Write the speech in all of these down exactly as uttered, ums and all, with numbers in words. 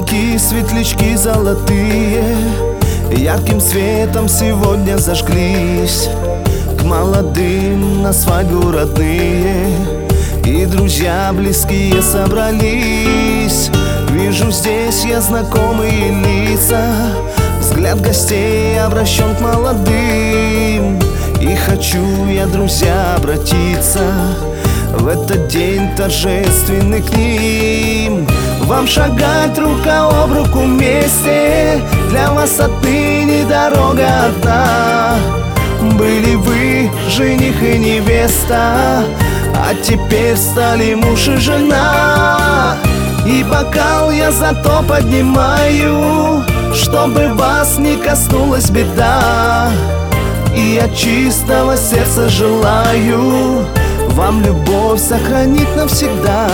Огоньки, светлячки золотые ярким светом сегодня зажглись. К молодым на свадьбу родные и друзья близкие собрались. Вижу здесь я знакомые лица, взгляд гостей обращен к молодым. И хочу я, друзья, обратиться в этот день торжественный к ним. Вам шагать рука об руку вместе, для вас отныне дорога одна. Были вы жених и невеста, а теперь стали муж и жена. И бокал я зато поднимаю, чтобы вас не коснулась беда. И от чистого сердца желаю вам любовь сохранить навсегда.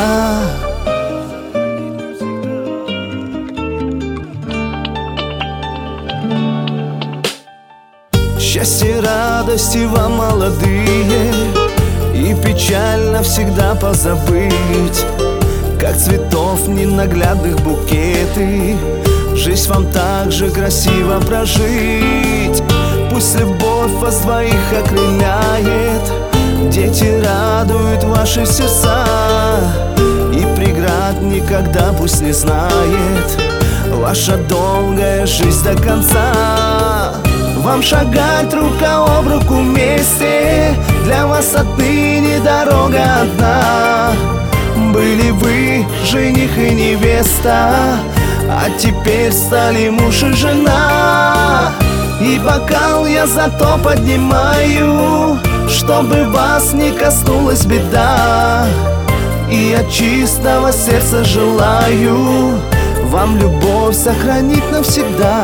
Счастье, радости вам, молодые, и печаль навсегда позабыть. Как цветов ненаглядных букеты, жизнь вам так же красиво прожить. Пусть любовь вас двоих окрыляет, дети радуют ваши сердца. И преград никогда пусть не знает ваша долгая жизнь до конца. Вам шагать рука об руку вместе, для вас отныне дорога одна. Были вы жених и невеста, а теперь стали муж и жена. И бокал я зато поднимаю, чтобы вас не коснулась беда. И от чистого сердца желаю вам любовь сохранить навсегда.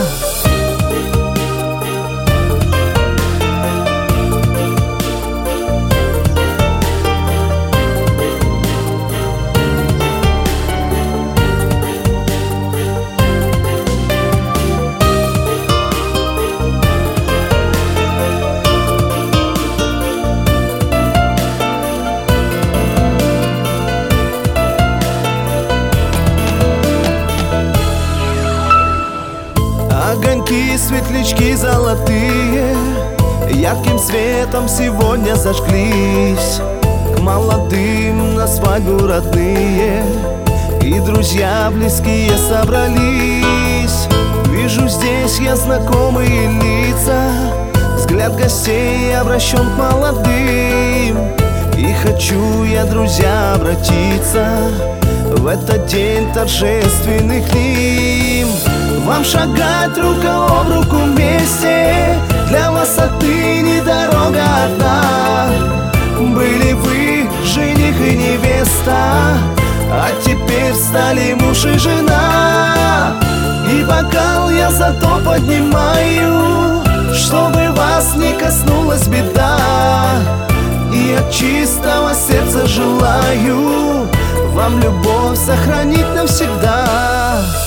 Огоньки, светлячки золотые ярким светом сегодня зажглись. К молодым на свадьбу родные и друзья близкие собрались. Вижу здесь я знакомые лица, взгляд гостей обращен к молодым. И хочу я, друзья, обратиться в этот день торжественный к ним. Вам шагать рука об руку вместе, для вас отныне дорога одна. Были вы жених и невеста, а теперь стали муж и жена. И бокал я зато поднимаю, чтобы вас не коснулась беда. И от чистого сердца желаю вам любовь сохранить навсегда.